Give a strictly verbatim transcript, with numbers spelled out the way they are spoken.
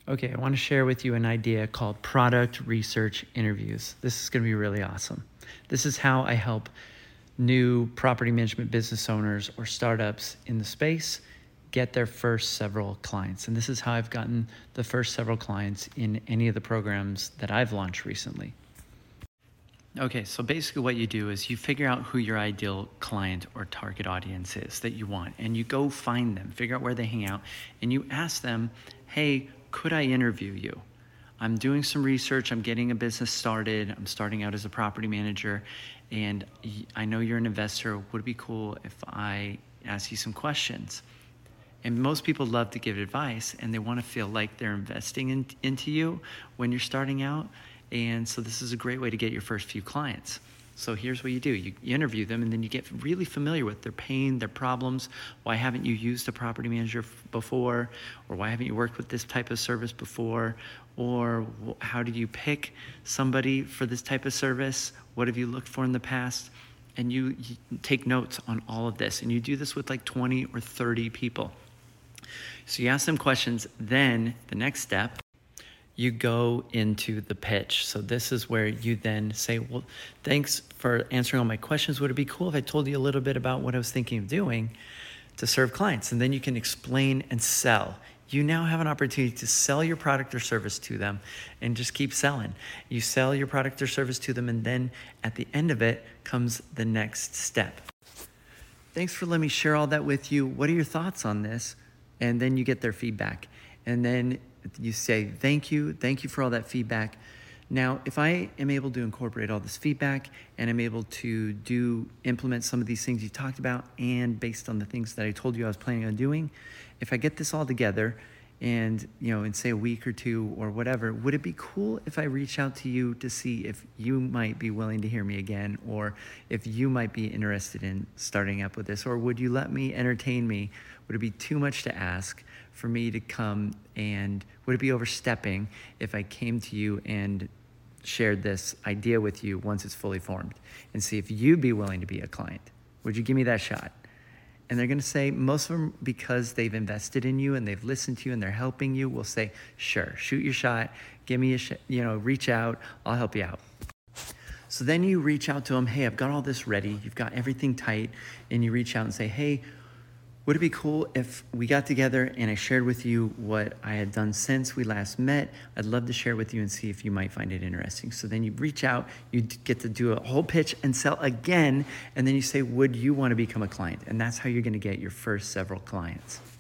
Okay, I want to share with you an idea called product research interviews. This is going to be really awesome. This is how I help new property management business owners or startups in the space get their first several clients. And this is how I've gotten the first several clients in any of the programs that I've launched recently. Okay, so basically what you do is you figure out who your ideal client or target audience is that you want, and you go find them, figure out where they hang out, and you ask them, hey, could I interview you? I'm doing some research, I'm getting a business started, I'm starting out as a property manager, and I know you're an investor. Would it be cool if I ask you some questions? And most people love to give advice, and they want to feel like they're investing in, into you when you're starting out. And so this is a great way to get your first few clients. So here's what you do. You, you interview them, and then you get really familiar with their pain, their problems. Why haven't you used a property manager f- before? Or why haven't you worked with this type of service before? Or wh- how do you pick somebody for this type of service? What have you looked for in the past? And you, you take notes on all of this. And you do this with like twenty or thirty people. So you ask them questions. Then the next step, you go into the pitch. So this is where you then say, well, thanks for answering all my questions. Would it be cool if I told you a little bit about what I was thinking of doing to serve clients? And then you can explain and sell. You now have an opportunity to sell your product or service to them and just keep selling. You sell your product or service to them, and then at the end of it comes the next step. Thanks for letting me share all that with you. What are your thoughts on this? And then you get their feedback. And then you say, thank you, thank you for all that feedback. Now, if I am able to incorporate all this feedback and I'm able to do implement some of these things you talked about, and based on the things that I told you I was planning on doing, if I get this all together and, you know, in say a week or two or whatever, would it be cool if I reach out to you to see if you might be willing to hear me again, or if you might be interested in starting up with this? Or would you let me entertain me? Would it be too much to ask for me to come, and would it be overstepping if I came to you and shared this idea with you once it's fully formed, and see if you'd be willing to be a client? Would you give me that shot? And they're going to say, most of them, because they've invested in you and they've listened to you and they're helping you, will say, sure, shoot your shot, give me a, sh- you know, reach out, I'll help you out. So then you reach out to them, hey, I've got all this ready, you've got everything tight, and you reach out and say, hey, would it be cool if we got together and I shared with you what I had done since we last met? I'd love to share with you and see if you might find it interesting. So then you reach out, you get to do a whole pitch and sell again, and then you say, would you want to become a client? And that's how you're going to get your first several clients.